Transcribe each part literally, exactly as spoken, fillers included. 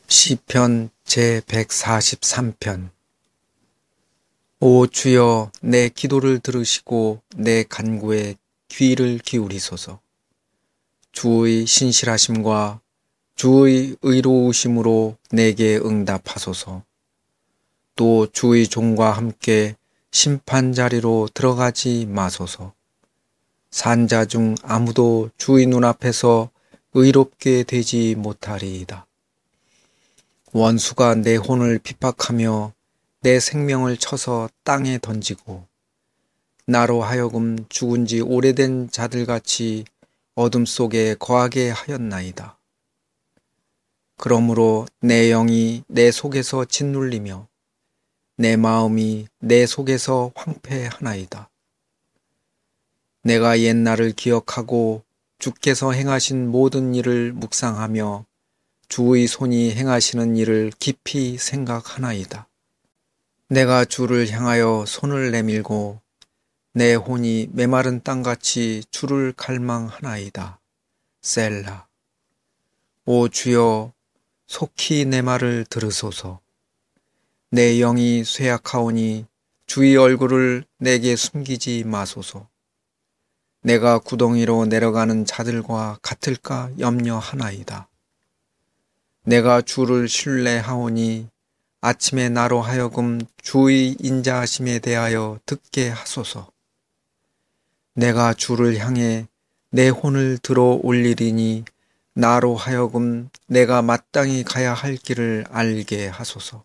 시편 제백사십삼 편. 오 주여, 내 기도를 들으시고 내 간구에 귀를 기울이소서. 주의 신실하심과 주의 의로우심으로 내게 응답하소서. 또 주의 종과 함께 심판 자리로 들어가지 마소서. 산자 중 아무도 주의 눈앞에서 의롭게 되지 못하리이다. 원수가 내 혼을 핍박하며 내 생명을 쳐서 땅에 던지고 나로 하여금 죽은 지 오래된 자들같이 어둠 속에 거하게 하였나이다. 그러므로 내 영이 내 속에서 짓눌리며 내 마음이 내 속에서 황폐하나이다. 내가 옛날을 기억하고 주께서 행하신 모든 일을 묵상하며 주의 손이 행하시는 일을 깊이 생각하나이다. 내가 주를 향하여 손을 내밀고 내 혼이 메마른 땅같이 주를 갈망하나이다. 셀라. 오 주여, 속히 내 말을 들으소서. 내 영이 쇠약하오니 주의 얼굴을 내게 숨기지 마소서. 내가 구덩이로 내려가는 자들과 같을까 염려하나이다. 내가 주를 신뢰하오니 아침에 나로 하여금 주의 인자하심에 대하여 듣게 하소서. 내가 주를 향해 내 혼을 들어 올리리니 나로 하여금 내가 마땅히 가야 할 길을 알게 하소서.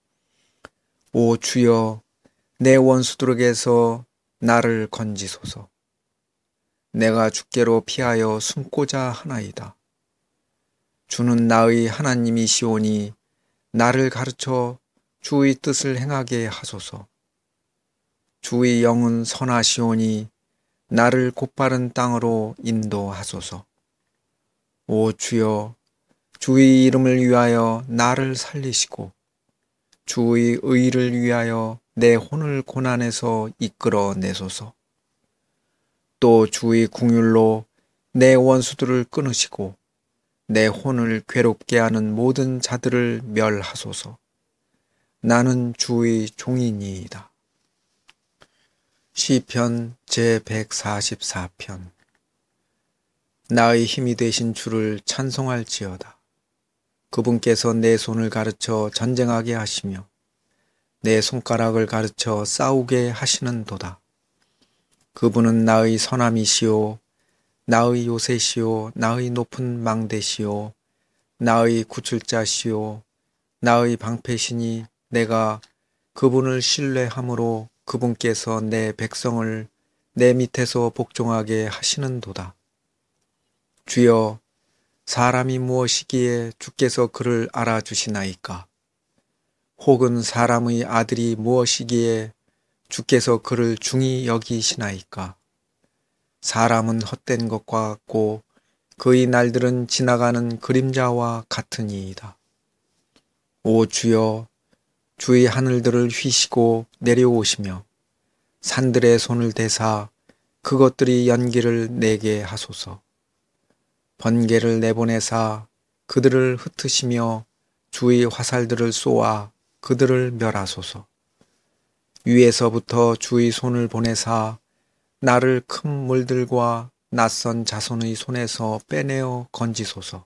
오 주여, 내 원수들에게서 나를 건지소서. 내가 주께로 피하여 숨고자 하나이다. 주는 나의 하나님이시오니 나를 가르쳐 주의 뜻을 행하게 하소서. 주의 영은 선하시오니 나를 곧바른 땅으로 인도하소서. 오 주여, 주의 이름을 위하여 나를 살리시고 주의 의를 위하여 내 혼을 고난에서 이끌어내소서. 또 주의 긍휼로 내 원수들을 끊으시고 내 혼을 괴롭게 하는 모든 자들을 멸하소서. 나는 주의 종이니이다. 시편 제백사십사 편. 나의 힘이 되신 주를 찬송할지어다. 그분께서 내 손을 가르쳐 전쟁하게 하시며 내 손가락을 가르쳐 싸우게 하시는도다. 그분은 나의 선함이시오, 나의 요새시오, 나의 높은 망대시오, 나의 구출자시오, 나의 방패시니 내가 그분을 신뢰함으로 그분께서 내 백성을 내 밑에서 복종하게 하시는도다. 주여, 사람이 무엇이기에 주께서 그를 알아주시나이까? 혹은 사람의 아들이 무엇이기에 주께서 그를 중히 여기시나이까? 사람은 헛된 것과 같고 그의 날들은 지나가는 그림자와 같으니이다. 오 주여, 주의 하늘들을 휘시고 내려오시며 산들의 손을 대사 그것들이 연기를 내게 하소서. 번개를 내보내사 그들을 흩으시며 주의 화살들을 쏘아 그들을 멸하소서. 위에서부터 주의 손을 보내사 나를 큰 물들과 낯선 자손의 손에서 빼내어 건지소서.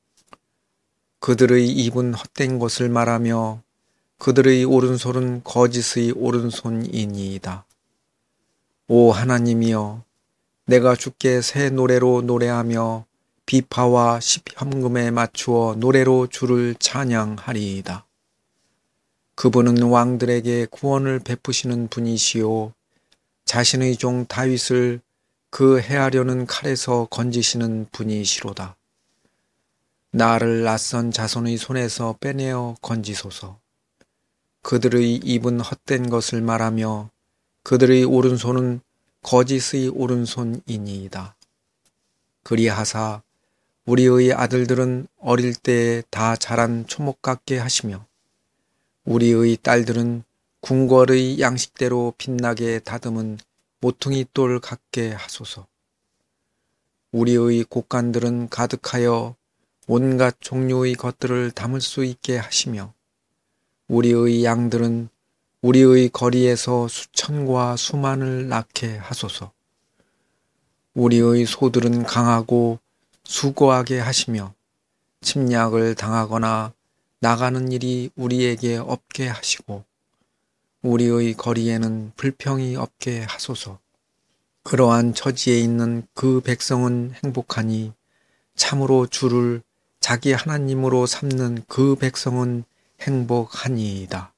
그들의 입은 헛된 것을 말하며 그들의 오른손은 거짓의 오른손이니이다. 오 하나님이여, 내가 주께 새 노래로 노래하며 비파와 십현금에 맞추어 노래로 주를 찬양하리이다. 그분은 왕들에게 구원을 베푸시는 분이시오, 자신의 종 다윗을 그 해하려는 칼에서 건지시는 분이시로다. 나를 낯선 자손의 손에서 빼내어 건지소서. 그들의 입은 헛된 것을 말하며 그들의 오른손은 거짓의 오른손이니이다. 그리하사 우리의 아들들은 어릴 때에 다 자란 초목 같게 하시며 우리의 딸들은 궁궐의 양식대로 빛나게 다듬은 모퉁이 돌 같게 하소서. 우리의 곡간들은 가득하여 온갖 종류의 것들을 담을 수 있게 하시며 우리의 양들은 우리의 거리에서 수천과 수만을 낳게 하소서. 우리의 소들은 강하고 수고하게 하시며 침략을 당하거나 나가는 일이 우리에게 없게 하시고 우리의 거리에는 불평이 없게 하소서. 그러한 처지에 있는 그 백성은 행복하니 참으로 주를 자기 하나님으로 삼는 그 백성은 행복하니이다.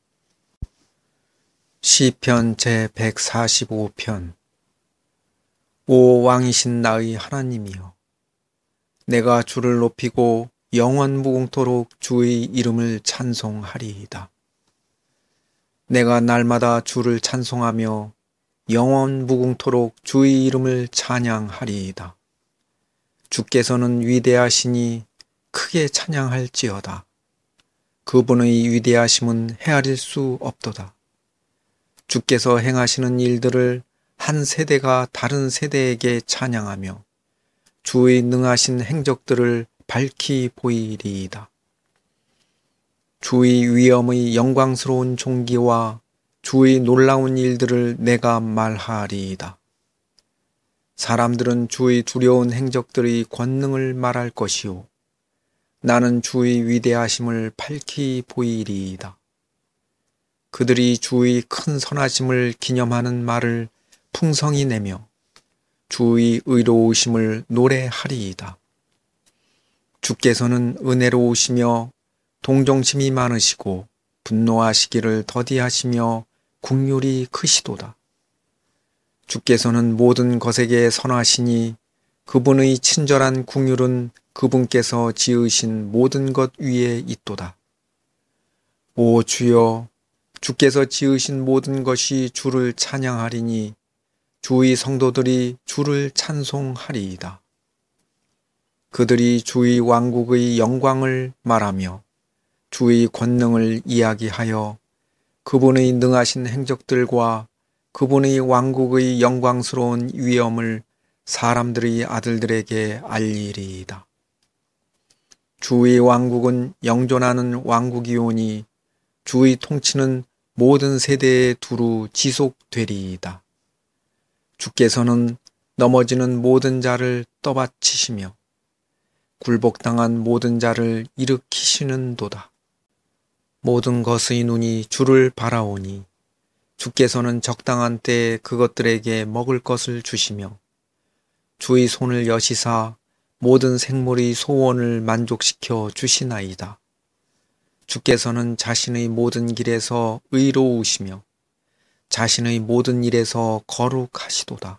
시편 제백사십오 편. 오 왕이신 나의 하나님이여, 내가 주를 높이고 영원 무궁토록 주의 이름을 찬송하리이다. 내가 날마다 주를 찬송하며 영원 무궁토록 주의 이름을 찬양하리이다. 주께서는 위대하시니 크게 찬양할지어다. 그분의 위대하심은 헤아릴 수 없도다. 주께서 행하시는 일들을 한 세대가 다른 세대에게 찬양하며 주의 능하신 행적들을 밝히 보이리이다. 주의 위엄의 영광스러운 존귀와 주의 놀라운 일들을 내가 말하리이다. 사람들은 주의 두려운 행적들의 권능을 말할 것이요, 나는 주의 위대하심을 밝히 보이리이다. 그들이 주의 큰 선하심을 기념하는 말을 풍성히 내며 주의 의로우심을 노래하리이다. 주께서는 은혜로우시며 동정심이 많으시고 분노하시기를 더디하시며 국률이 크시도다. 주께서는 모든 것에게 선하시니 그분의 친절한 국률은 그분께서 지으신 모든 것 위에 있도다. 오 주여, 주께서 지으신 모든 것이 주를 찬양하리니 주의 성도들이 주를 찬송하리이다. 그들이 주의 왕국의 영광을 말하며 주의 권능을 이야기하여 그분의 능하신 행적들과 그분의 왕국의 영광스러운 위엄을 사람들의 아들들에게 알리리이다. 주의 왕국은 영존하는 왕국이오니 주의 통치는 모든 세대에 두루 지속되리이다. 주께서는 넘어지는 모든 자를 떠받치시며 굴복당한 모든 자를 일으키시는도다. 모든 것의 눈이 주를 바라오니 주께서는 적당한 때에 그것들에게 먹을 것을 주시며 주의 손을 여시사 모든 생물의 소원을 만족시켜 주시나이다. 주께서는 자신의 모든 길에서 의로우시며 자신의 모든 일에서 거룩하시도다.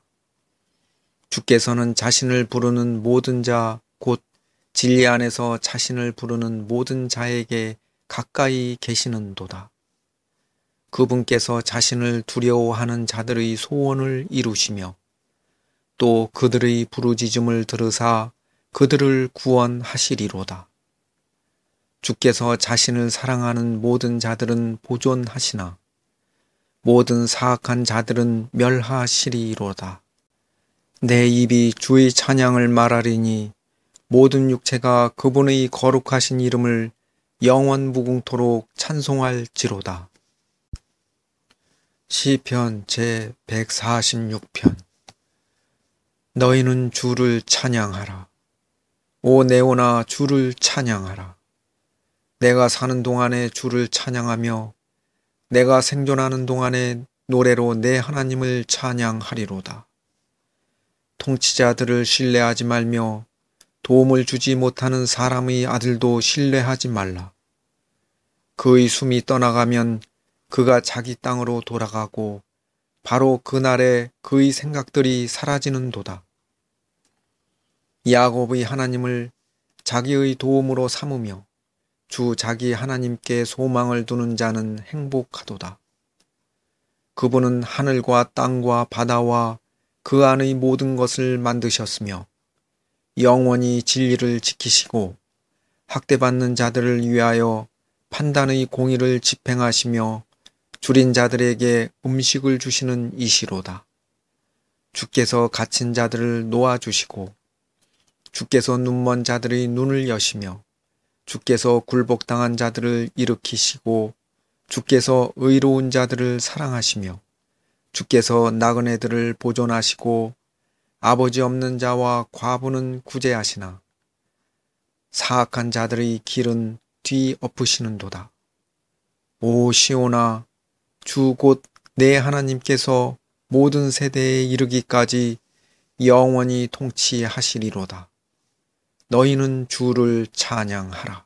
주께서는 자신을 부르는 모든 자, 곧 진리 안에서 자신을 부르는 모든 자에게 가까이 계시는도다. 그분께서 자신을 두려워하는 자들의 소원을 이루시며 또 그들의 부르짖음을 들으사 그들을 구원하시리로다. 주께서 자신을 사랑하는 모든 자들은 보존하시나 모든 사악한 자들은 멸하시리로다. 내 입이 주의 찬양을 말하리니 모든 육체가 그분의 거룩하신 이름을 영원 무궁토록 찬송할지로다. 시편 제백사십육 편. 너희는 주를 찬양하라. 오 네오나 주를 찬양하라. 내가 사는 동안에 주를 찬양하며 내가 생존하는 동안에 노래로 내 하나님을 찬양하리로다. 통치자들을 신뢰하지 말며 도움을 주지 못하는 사람의 아들도 신뢰하지 말라. 그의 숨이 떠나가면 그가 자기 땅으로 돌아가고 바로 그날에 그의 생각들이 사라지는도다. 야곱의 하나님을 자기의 도움으로 삼으며 주 자기 하나님께 소망을 두는 자는 행복하도다. 그분은 하늘과 땅과 바다와 그 안의 모든 것을 만드셨으며 영원히 진리를 지키시고 학대받는 자들을 위하여 판단의 공의를 집행하시며 줄인 자들에게 음식을 주시는 이시로다. 주께서 갇힌 자들을 놓아주시고 주께서 눈먼 자들의 눈을 여시며 주께서 굴복당한 자들을 일으키시고 주께서 의로운 자들을 사랑하시며 주께서 나그네들을 보존하시고 아버지 없는 자와 과부는 구제하시나 사악한 자들의 길은 뒤엎으시는도다. 오 시온아, 주 곧 내 하나님께서 모든 세대에 이르기까지 영원히 통치하시리로다. 너희는 주를 찬양하라.